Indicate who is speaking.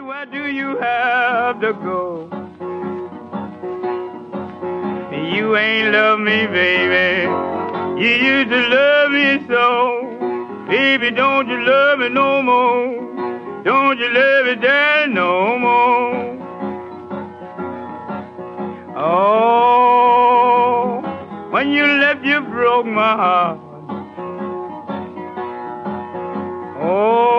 Speaker 1: where do you have to go? You ain't love me, baby. You used to love me so. Baby, don't you love me no more? Don't you love me, daddy, no more? Oh, when you left, you broke my heart. Oh.